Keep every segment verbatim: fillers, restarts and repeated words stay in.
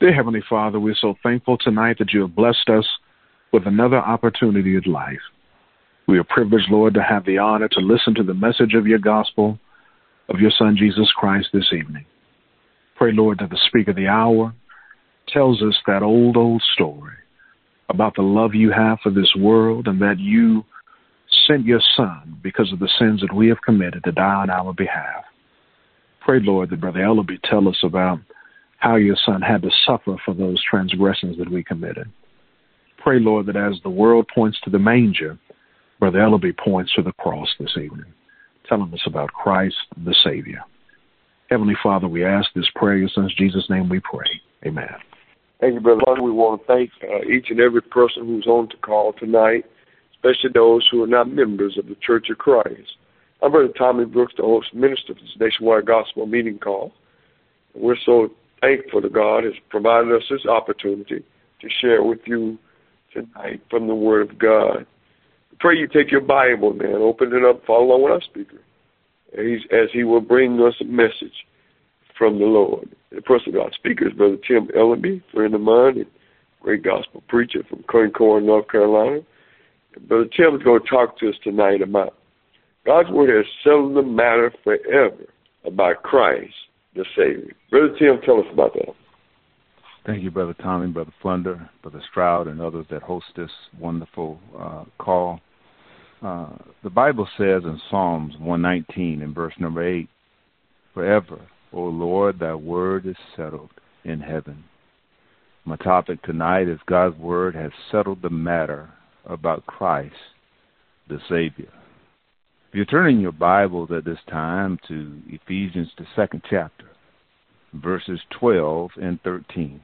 Dear Heavenly Father, we're so thankful tonight that you have blessed us with another opportunity at life. We are privileged, Lord, to have the honor to listen to the message of your gospel of your Son, Jesus Christ, this evening. Pray, Lord, that the speaker of the hour tells us that old, old story about the love you have for this world and that you sent your Son because of the sins that we have committed to die on our behalf. Pray, Lord, that Brother Ellaby tell us about how your Son had to suffer for those transgressions that we committed. Pray, Lord, that as the world points to the manger, Brother Ellaby points to the cross this evening, telling us about Christ the Savior. Heavenly Father, we ask this prayer in your Son's Jesus' name we pray. Amen. Thank you, Brother. We want to thank uh, each and every person who's on the call tonight, especially those who are not members of the Church of Christ. I'm Brother Tommy Brooks, the host minister for this nationwide gospel meeting call. We're so thankful that God has provided us this opportunity to share with you tonight from the Word of God. I pray you take your Bible, man, open it up, follow along with our speaker, He's, as he will bring us a message from the Lord. The person of our speaker is Brother Tim Ellaby, friend of mine and great gospel preacher from Concord, North Carolina. And Brother Tim is going to talk to us tonight about God's Word has settled the matter forever about Christ the Savior. Brother Tim, tell us about that. Thank you, Brother Tommy, Brother Flunder, Brother Stroud, and others that host this wonderful uh, call. Uh, the Bible says in Psalms one nineteen in verse number eight, "Forever, O Lord, thy word is settled in heaven." My topic tonight is God's Word has settled the matter about Christ the Savior. If you're turning your Bibles at this time to Ephesians, the second chapter, verses twelve and thirteen.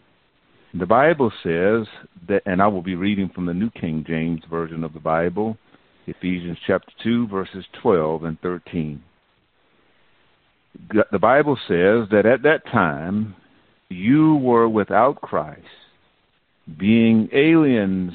The Bible says that, and I will be reading from the New King James Version of the Bible, Ephesians chapter two, verses twelve and thirteen. The Bible says that at that time you were without Christ, being aliens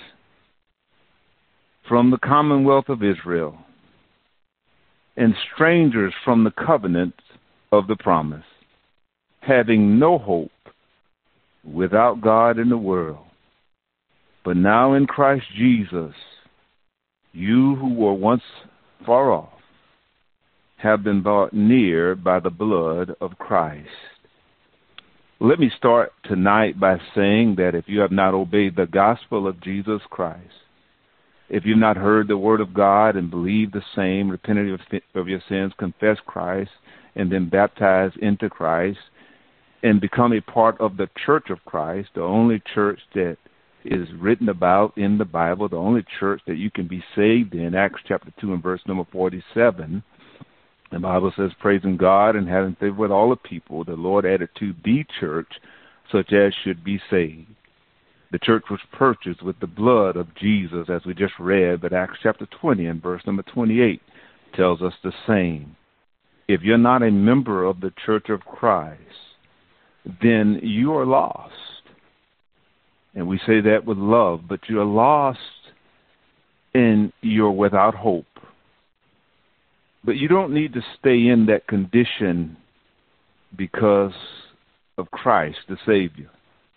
from the commonwealth of Israel, and strangers from the covenant of the promise, having no hope, without God in the world. But now in Christ Jesus, you who were once far off have been brought near by the blood of Christ. Let me start tonight by saying that if you have not obeyed the gospel of Jesus Christ, if you've not heard the word of God and believed the same, repented of your sins, confessed Christ, and then baptized into Christ, and become a part of the Church of Christ, the only church that is written about in the Bible, the only church that you can be saved in, Acts chapter two and verse number forty-seven, the Bible says, praising God and having favor with all the people, the Lord added to the church such as should be saved. The church was purchased with the blood of Jesus, as we just read, but Acts chapter twenty and verse number twenty-eight tells us the same. If you're not a member of the Church of Christ, then you are lost. And we say that with love, but you're lost and you're without hope. But you don't need to stay in that condition because of Christ, the Savior.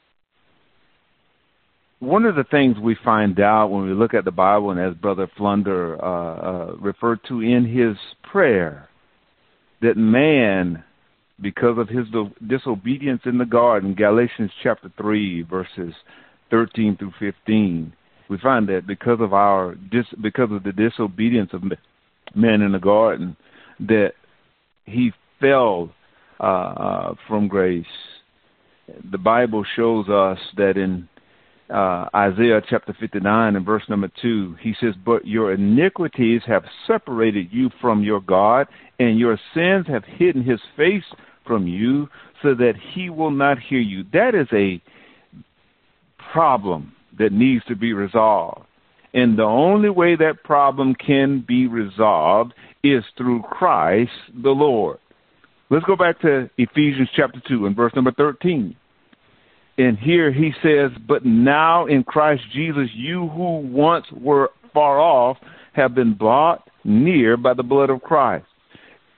One of the things we find out when we look at the Bible, and as Brother Flunder uh, uh, referred to in his prayer, that man, because of his disobedience in the garden, Galatians chapter three, verses thirteen through fifteen, we find that because of our dis, because of the disobedience of man in the garden, that he fell uh, uh, from grace. The Bible shows us that in uh, Isaiah chapter fifty-nine and verse number two, he says, "But your iniquities have separated you from your God, and your sins have hidden his face from you, so that he will not hear you." That is a problem that needs to be resolved. And the only way that problem can be resolved is through Christ the Lord. Let's go back to Ephesians chapter two and verse number thirteen. And here he says, "But now in Christ Jesus, you who once were far off have been brought near by the blood of Christ."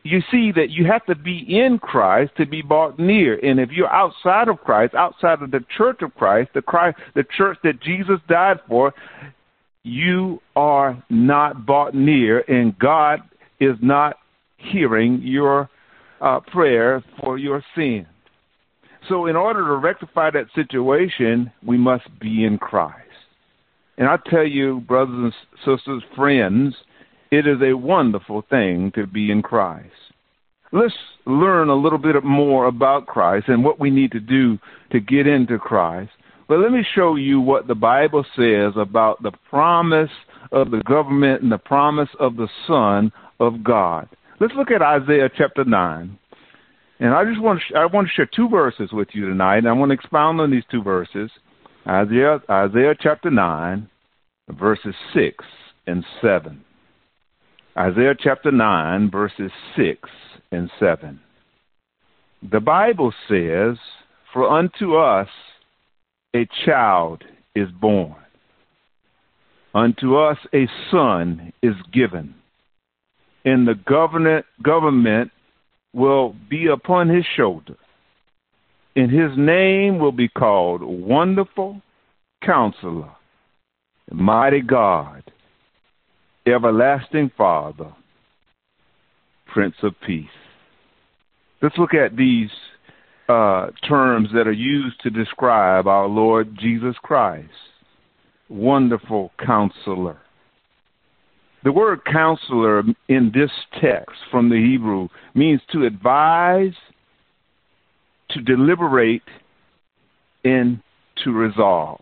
you see that you have to be in Christ to be brought near. And if you're outside of Christ, outside of the church of Christ, the Christ, the church that Jesus died for, you are not brought near, and God is not hearing your uh, prayer for your sin. So in order to rectify that situation, we must be in Christ. And I tell you, brothers and sisters, friends, it is a wonderful thing to be in Christ. Let's learn a little bit more about Christ and what we need to do to get into Christ. But let me show you what the Bible says about the promise of the government and the promise of the Son of God. Let's look at Isaiah chapter nine. And I just want to, I want to share two verses with you tonight, and I want to expound on these two verses. Isaiah, Isaiah chapter nine, verses six and seven. Isaiah chapter nine, verses six and seven. The Bible says, "For unto us a child is born, unto us a son is given, and the government government will be upon his shoulder, and his name will be called Wonderful Counselor, Mighty God, Everlasting Father, Prince of Peace." Let's look at these uh, terms that are used to describe our Lord Jesus Christ. Wonderful Counselor. The word counselor in this text from the Hebrew means to advise, to deliberate, and to resolve.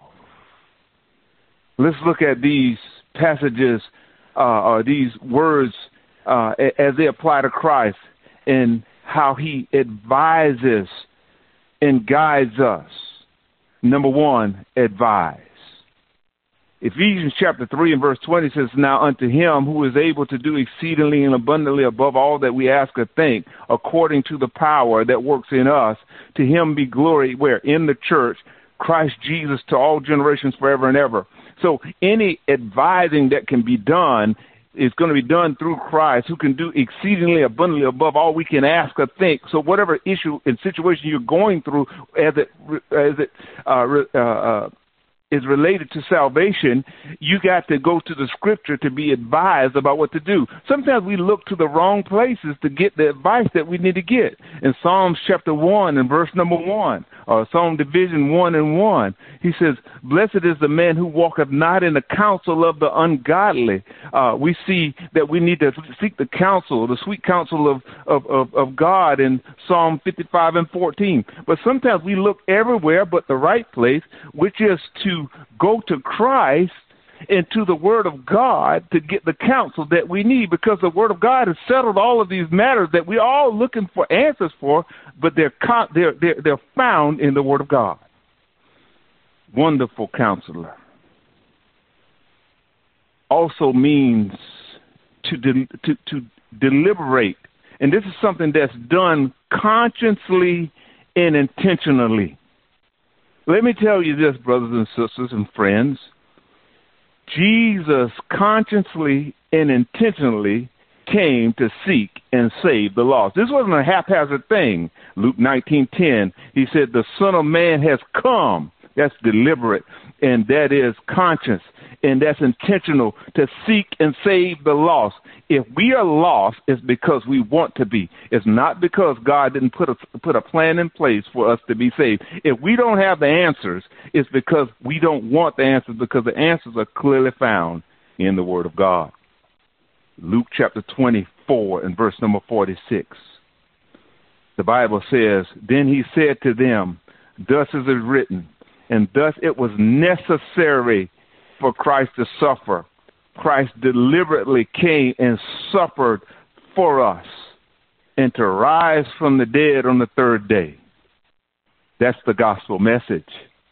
Let's look at these passages, uh, or these words uh, as they apply to Christ and how he advises and guides us. Number one, advise. Ephesians chapter three and verse twenty says, "Now unto him who is able to do exceedingly and abundantly above all that we ask or think, according to the power that works in us, to him be glory," where? In the church, Christ Jesus, to all generations forever and ever. So any advising that can be done is going to be done through Christ, who can do exceedingly abundantly above all we can ask or think. So whatever issue and situation you're going through, as it as it uh, uh, uh, is related to salvation, you got to go to the scripture to be advised about what to do. Sometimes we look to the wrong places to get the advice that we need to get. In Psalms chapter one and verse number one, or Psalm division one and one, he says, "Blessed is the man who walketh not in the counsel of the ungodly." Uh, we see that we need to seek the counsel, the sweet counsel of, of, of, of God in Psalm fifty-five and fourteen. But sometimes we look everywhere but the right place, which is to go to Christ and to the Word of God to get the counsel that we need, because the Word of God has settled all of these matters that we're all looking for answers for, but they're con- they're, they're they're found in the Word of God. Wonderful Counselor also means to de- to to deliberate, and this is something that's done consciously and intentionally. Let me tell you this, brothers and sisters and friends. Jesus consciously and intentionally came to seek and save the lost. This wasn't a haphazard thing. Luke nineteen ten, he said, "The Son of Man has come." That's deliberate, and that is conscious, and that's intentional, to seek and save the lost. If we are lost, it's because we want to be. It's not because God didn't put a, put a plan in place for us to be saved. If we don't have the answers, it's because we don't want the answers, because the answers are clearly found in the Word of God. Luke chapter twenty-four and verse number forty-six. The Bible says, "Then he said to them, thus is it written, and thus it was necessary for Christ to suffer. Christ deliberately came and suffered for us, and to rise from the dead on the third day." That's the gospel message.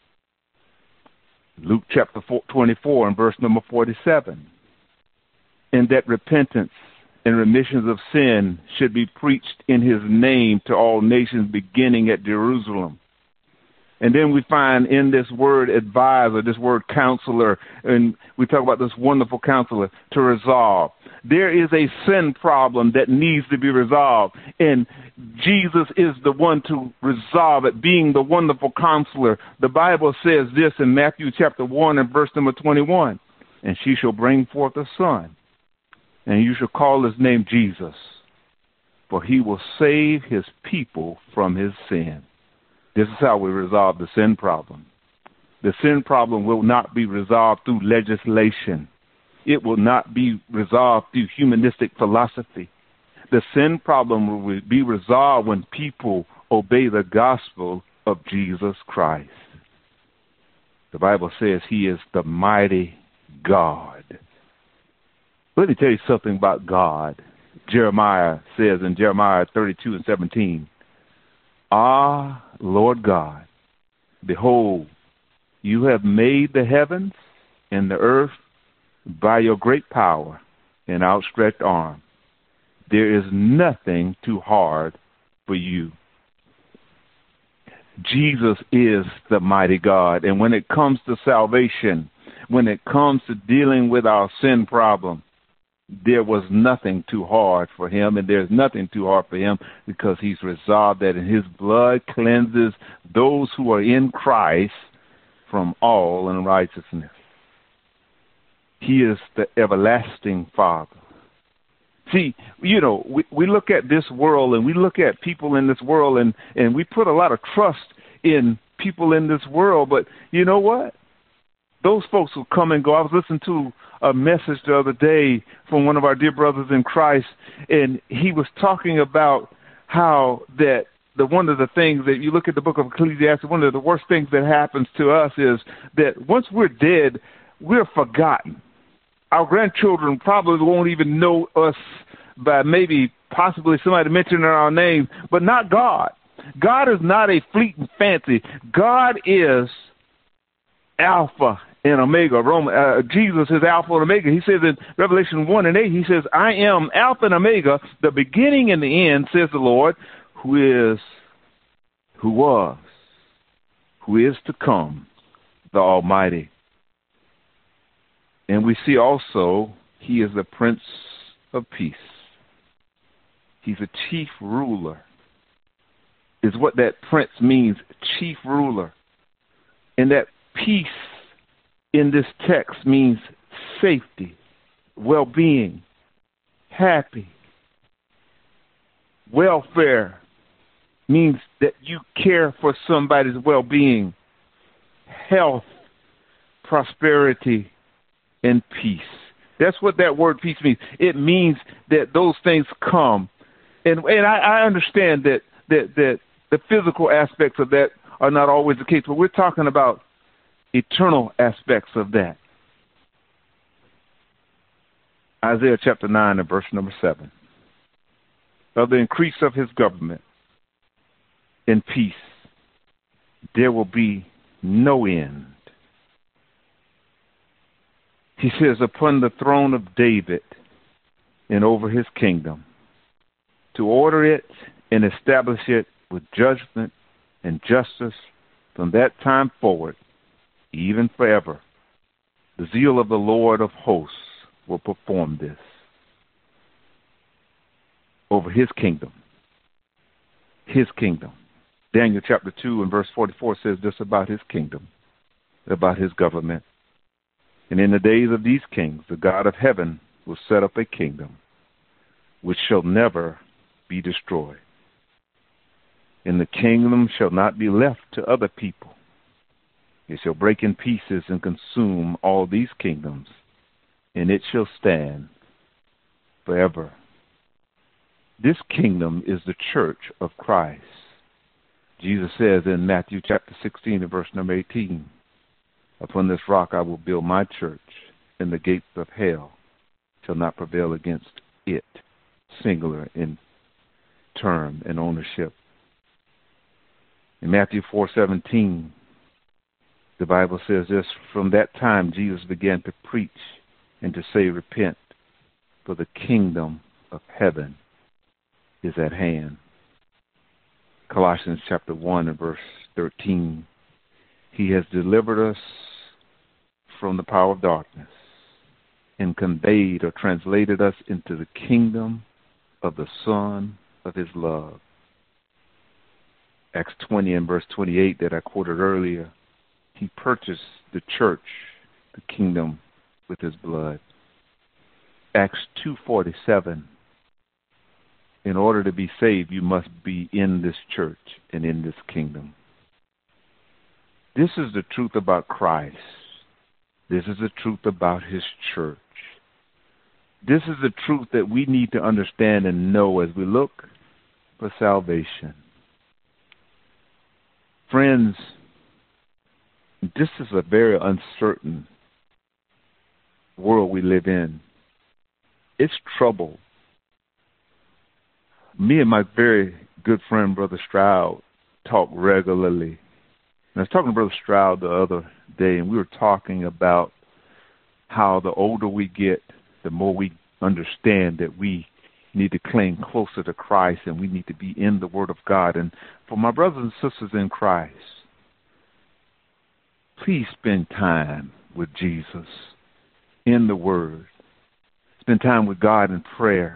Luke chapter twenty-four and verse number forty-seven. "And that repentance and remissions of sin should be preached in his name to all nations, beginning at Jerusalem." And then we find in this word advisor, this word counselor, and we talk about this wonderful counselor, to resolve. There is a sin problem that needs to be resolved, and Jesus is the one to resolve it, being the wonderful counselor. The Bible says this in Matthew chapter one and verse number twenty-one, and she shall bring forth a son, and you shall call his name Jesus, for he will save his people from his sin. This is how we resolve the sin problem. The sin problem will not be resolved through legislation. It will not be resolved through humanistic philosophy. The sin problem will be resolved when people obey the gospel of Jesus Christ. The Bible says he is the mighty God. Let me tell you something about God. Jeremiah says in Jeremiah thirty-two and seventeen, Ah, Lord God, behold, you have made the heavens and the earth by your great power and outstretched arm. There is nothing too hard for you. Jesus is the mighty God. And when it comes to salvation, when it comes to dealing with our sin problem, there was nothing too hard for him, and there's nothing too hard for him because he's resolved that in his blood cleanses those who are in Christ from all unrighteousness. He is the everlasting Father. See, you know, we, we look at this world and we look at people in this world and, and we put a lot of trust in people in this world, but you know what? Those folks will come and go. I was listening to a message the other day from one of our dear brothers in Christ, and he was talking about how that the one of the things that you look at the book of Ecclesiastes, one of the worst things that happens to us is that once we're dead, we're forgotten. Our grandchildren probably won't even know us by maybe possibly somebody mentioning our name, but not God. God is not a fleeting fancy. God is Alpha and Omega. Rome, uh, Jesus is Alpha and Omega. He says in Revelation one and eight, he says, I am Alpha and Omega, the beginning and the end, says the Lord, who is, who was, who is to come, the Almighty. And we see also he is the Prince of Peace. He's a chief ruler, is what that prince means, chief ruler. And that peace in this text means safety, well-being, happy. Welfare means that you care for somebody's well-being. Health, prosperity, and peace. That's what that word peace means. It means that those things come. And and I, I understand that, that, that the physical aspects of that are not always the case, but we're talking about eternal aspects of that. Isaiah chapter nine and verse number seven. Of the increase of his government and peace, there will be no end. He says, upon the throne of David and over his kingdom, to order it and establish it with judgment and justice from that time forward, even forever. The zeal of the Lord of hosts will perform this over his kingdom. His kingdom. Daniel chapter two and verse forty-four says this about his kingdom, about his government. And in the days of these kings, the God of heaven will set up a kingdom which shall never be destroyed. And the kingdom shall not be left to other people. It shall break in pieces and consume all these kingdoms, and it shall stand forever. This kingdom is the church of Christ. Jesus says in Matthew chapter sixteen and verse number eighteen, upon this rock I will build my church, and the gates of hell shall not prevail against it, singular in term and ownership. In Matthew four seventeen, the Bible says this, from that time Jesus began to preach and to say, repent, for the kingdom of heaven is at hand. Colossians chapter one and verse thirteen He has delivered us from the power of darkness and conveyed or translated us into the kingdom of the Son of his love. Acts twenty and verse twenty-eight that I quoted earlier, he purchased the church, the kingdom, with his blood. Acts two forty-seven, in order to be saved, you must be in this church and in this kingdom. This is the truth about Christ. This is the truth about his church. This is the truth that we need to understand and know as we look for salvation. Friends, this is a very uncertain world we live in. It's trouble. Me and my very good friend, Brother Stroud, talk regularly. And I was talking to Brother Stroud the other day, and we were talking about how the older we get, the more we understand that we need to cling closer to Christ and we need to be in the Word of God. And for my brothers and sisters in Christ, please spend time with Jesus in the Word. Spend time with God in prayer.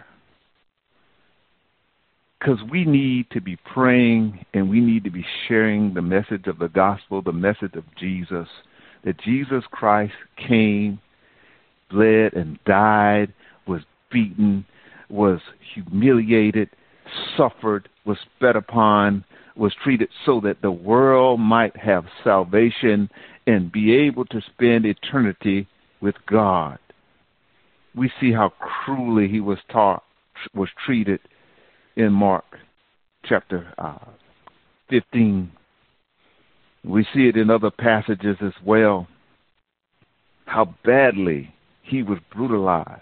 Because we need to be praying and we need to be sharing the message of the gospel, the message of Jesus, that Jesus Christ came, bled, and died, was beaten, was humiliated, suffered, was spat upon, was treated so that the world might have salvation and be able to spend eternity with God. We see how cruelly he was taught, was treated in Mark chapter uh, fifteen. We see it in other passages as well, how badly he was brutalized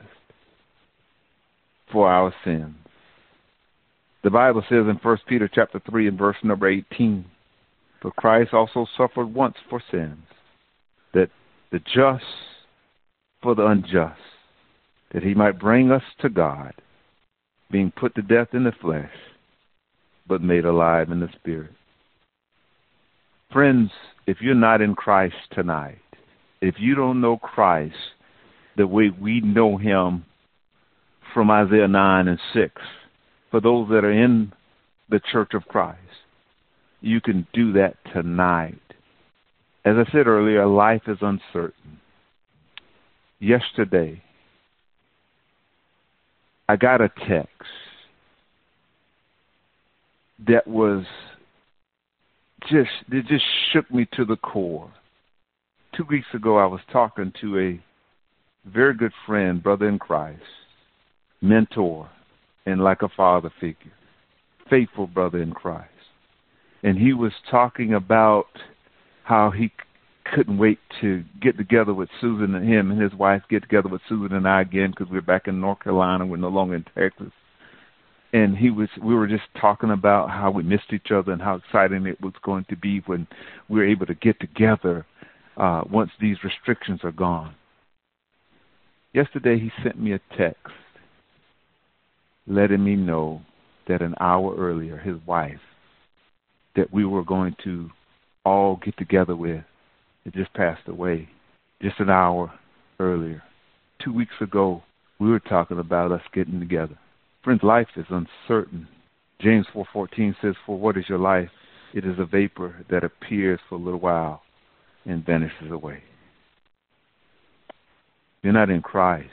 for our sins. The Bible says in First Peter chapter three and verse number eighteen, for Christ also suffered once for sins, that the just for the unjust, that he might bring us to God, being put to death in the flesh, but made alive in the spirit. Friends, if you're not in Christ tonight, if you don't know Christ the way we know him from Isaiah nine and six, for those that are in the church of Christ, you can do that tonight. As I said earlier, life is uncertain. Yesterday, I got a text that was just, it just shook me to the core. Two weeks ago, I was talking to a very good friend, brother in Christ, mentor, and like a father figure, faithful brother in Christ. And he was talking about how he couldn't wait to get together with Susan and him and his wife get together with Susan and I again because we're back in North Carolina. We're no longer in Texas. And he was, we were just talking about how we missed each other and how exciting it was going to be when we were able to get together uh, once these restrictions are gone. Yesterday he sent me a text letting me know that an hour earlier his wife that we were going to all get together with had just passed away just an hour earlier. Two weeks ago, we were talking about us getting together. Friends, life is uncertain. James four fourteen says, for what is your life? It is a vapor that appears for a little while and vanishes away. You're not in Christ.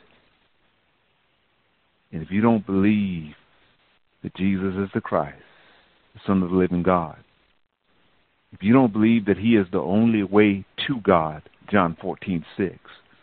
And if you don't believe that Jesus is the Christ, the Son of the living God, if you don't believe that he is the only way to God, John fourteen six,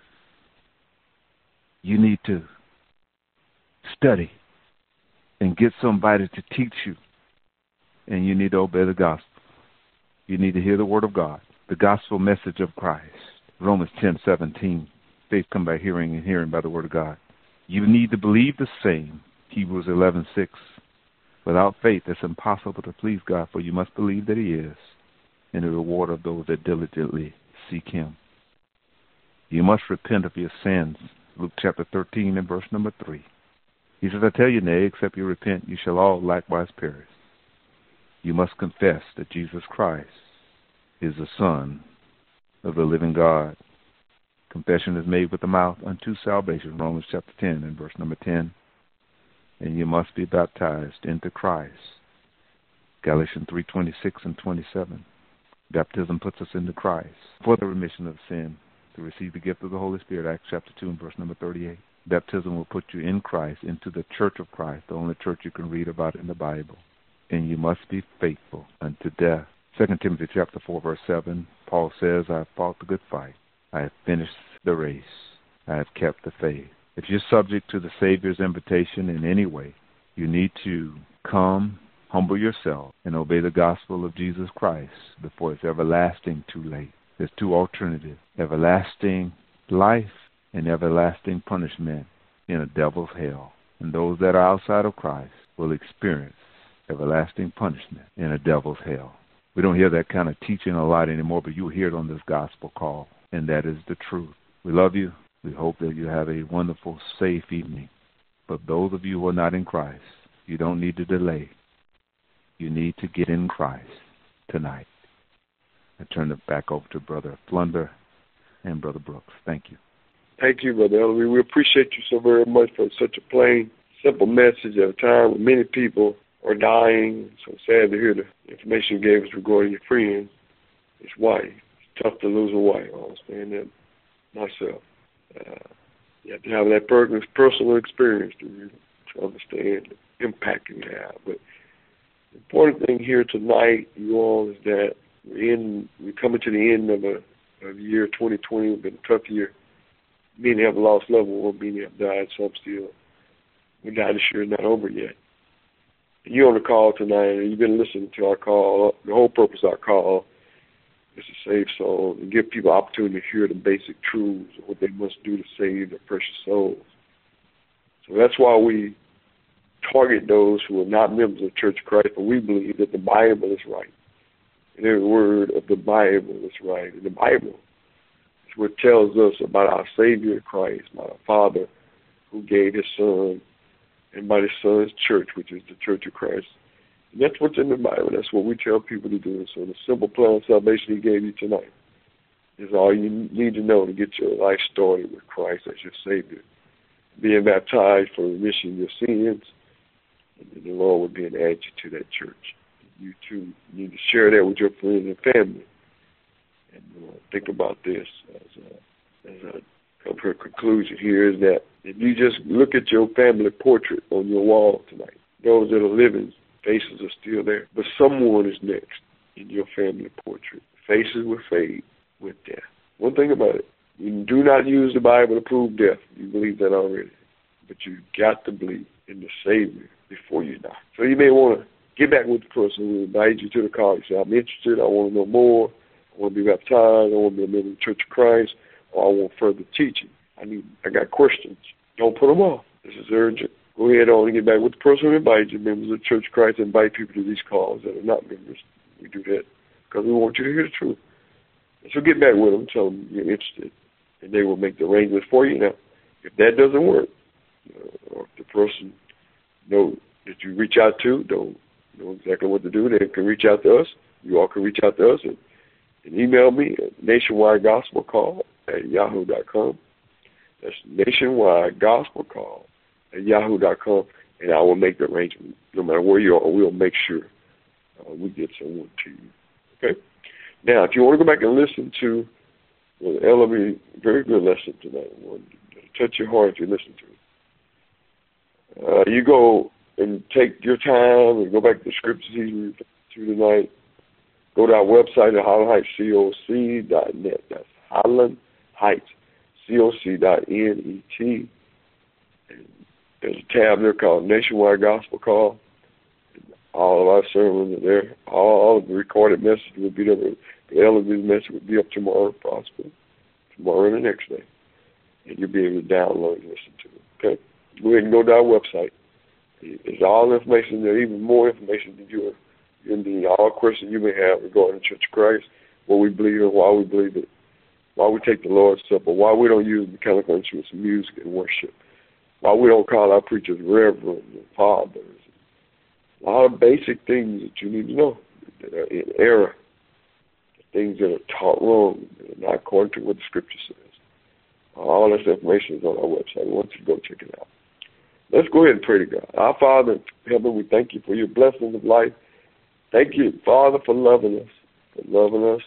you need to study and get somebody to teach you. And you need to obey the gospel. You need to hear the word of God, the gospel message of Christ. Romans ten seventeen, faith come by hearing and hearing by the word of God. You need to believe the same, Hebrews eleven six. Without faith, it's impossible to please God, for you must believe that he is, and the reward of those that diligently seek him. You must repent of your sins, Luke chapter thirteen and verse number three. He says, I tell you, nay, except you repent, you shall all likewise perish. You must confess that Jesus Christ is the Son of the living God. Confession is made with the mouth unto salvation, Romans chapter ten and verse number ten. And you must be baptized into Christ, Galatians three twenty-six and twenty-seven. Baptism puts us into Christ for the remission of sin, to receive the gift of the Holy Spirit, Acts chapter two and verse number thirty-eight. Baptism will put you in Christ, into the church of Christ, the only church you can read about in the Bible. And you must be faithful unto death. Second Timothy chapter four, verse seven, Paul says, I have fought the good fight. I have finished the race. I have kept the faith. If you're subject to the Savior's invitation in any way, you need to come, humble yourself, and obey the gospel of Jesus Christ before it's everlasting too late. There's two alternatives, everlasting life and everlasting punishment in a devil's hell. And those that are outside of Christ will experience everlasting punishment in a devil's hell. We don't hear that kind of teaching a lot anymore, but you'll hear it on this gospel call, and that is the truth. We love you. We hope that you have a wonderful, safe evening. But those of you who are not in Christ, you don't need to delay. You need to get in Christ tonight. I turn it back over to Brother Flunder and Brother Brooks. Thank you. Thank you, Brother Ellery. We appreciate you so very much for such a plain, simple message at a time when many people are dying. So sad to hear the information you gave us regarding your friend, his wife. It's tough to lose a wife. I understand that myself. Uh, you have to have that person's personal experience to, to understand the impact you have. But the important thing here tonight, you all, is that we're in. We're coming to the end of a of year twenty twenty. It's been a tough year. Many have lost loved ones, many have died. Some still. We died this year, not over yet. And you're on the call tonight, and you've been listening to our call. The whole purpose of our call is to save souls and give people opportunity to hear the basic truths of what they must do to save their precious souls. So that's why we target those who are not members of the Church of Christ, but we believe that the Bible is right. And every word of the Bible is right. And the Bible is what tells us about our Savior Christ, about our Father who gave His Son, and by His Son's church, which is the Church of Christ. And that's what's in the Bible. That's what we tell people to do. So the simple plan of salvation He gave you tonight is all you need to know to get your life started with Christ as your Savior. Being baptized for remission of your sins, and then the Lord will be an add you to that church. You too need to share that with your friends and family. And uh, think about this as a, as a come to a conclusion here is that if you just look at your family portrait on your wall tonight, those that are living, faces are still there. But someone is next in your family portrait. Faces will fade with death. One thing about it, you do not use the Bible to prove death. You believe that already. But you got to believe in the Savior before you die. So you may want to get back with the person who invited you to the call. You say, I'm interested. I want to know more. I want to be baptized. I want to be a member of the Church of Christ. Or I want further teaching. I need. I got questions. Don't put them off. This is urgent. Go ahead on and get back with the person who invited you, members of the Church of Christ, and invite people to these calls that are not members. We do that because we want you to hear the truth. So get back with them, tell them you're interested, and they will make the arrangements for you. Now, if that doesn't work, uh, or if the person know that you reach out to don't know exactly what to do, they can reach out to us. You all can reach out to us and, and email me at nationwide gospel call at yahoo dot com. That's nationwide gospel call at yahoo dot com, and I will make the arrangement. No matter where you are, we'll make sure uh, we get someone to you. Okay? Now, if you want to go back and listen to the L M E, very good lesson tonight. One touch your heart if you listen to it. Uh, you go and take your time and go back to the scriptures he's read through tonight. Go to our website at Highland Heights C O C dot net. That's Highland Heights C O C dot N E T. And there's a tab there called Nationwide Gospel Call. All of our sermons are there. All of the recorded messages will be there. The L M E's message will be up tomorrow, if possible. Tomorrow and the next day. And you'll be able to download and listen to it. Okay? Go ahead and go to our website. There's all information there, even more information that you in the all questions you may have regarding the Church of Christ, what we believe and why we believe it, why we take the Lord's Supper, why we don't use mechanical instruments, music, and worship, why we don't call our preachers reverend and fathers. A lot of basic things that you need to know that are in error. things that are taught wrong, that are not according to what the Scripture says. All this information is on our website. I want you to go check it out. Let's go ahead and pray to God. Our Father in heaven, we thank you for your blessings of life. Thank you, Father, for loving us, for loving us.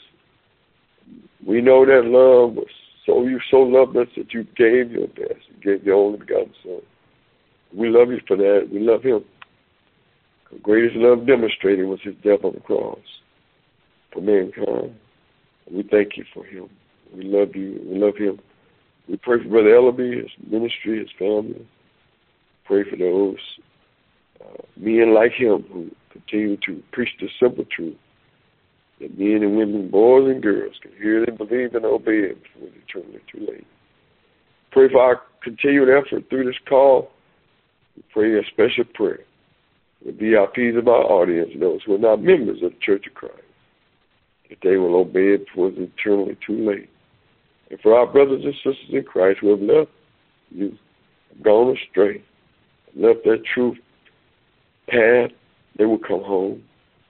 We know that love was so, you so loved us that you gave your best. You gave your only begotten Son. We love you for that. We love him. The greatest love demonstrated was his death on the cross for mankind. We thank you for him. We love you. We love him. We pray for Brother Ellaby, his ministry, his family. Pray for those uh, men like him who continue to preach the simple truth, that men and women, boys and girls can hear and believe and obey it before it's eternally too late. Pray for our continued effort through this call. We pray a special prayer for the V I Ps of our audience, those who are not members of the Church of Christ, that they will obey it before it's eternally too late. And for our brothers and sisters in Christ who have left you, gone astray, left that true path, they will come home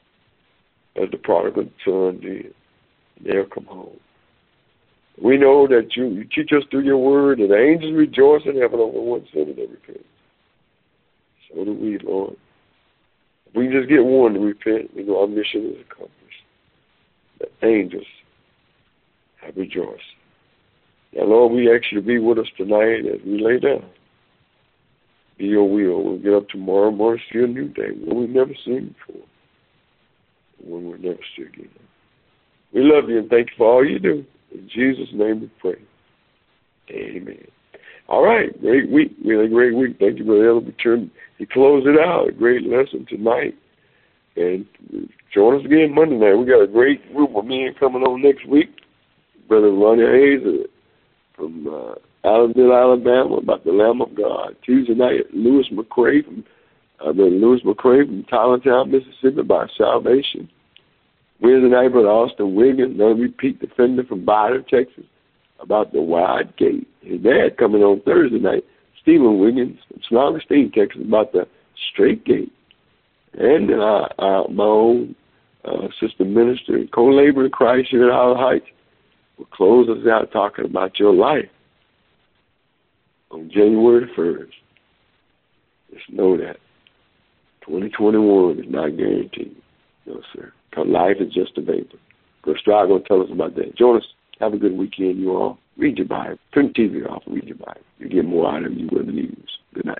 as the prodigal son did. They'll come home. We know that you, you teach us through your word that angels rejoice in heaven over one sinner that repents. So do we, Lord. If we just get one to repent, we know our mission is accomplished. The angels have rejoiced. Now, Lord, we ask you to be with us tonight as we lay down. Be your will. We'll get up tomorrow morning, see a new day, one we've never seen before, one we'll never see again. We love you and thank you for all you do. In Jesus' name we pray. Amen. All right, great week. We had a great week. Thank you, Brother Elder. Turn, he closed it out. A great lesson tonight. And join us again Monday night. We got a great group of men coming on next week. Brother Ronnie Hayes from uh, Allenville, Alabama, about the Lamb of God. Tuesday night, Lewis McCrae from uh, Brother Lewis McCrae from Tylertown, Mississippi, about salvation. Wednesday night, Brother Austin Wiggins, another repeat defender from Byron, Texas, about the wide gate. His dad coming on Thursday night, Stephen Wiggins from Augustine, Texas, about the straight gate. And uh, uh, my own uh, sister minister and co-laborer in Christ here at Island Heights will close us out talking about your life on January first. Just know that twenty twenty-one is not guaranteed. No, sir. Because life is just a vapor. Brother Stroud going to tell us about that. Join us. Have a good weekend, you all. Read your Bible. Turn the T V off and read your Bible. You get more out of it than you will the news. Good night.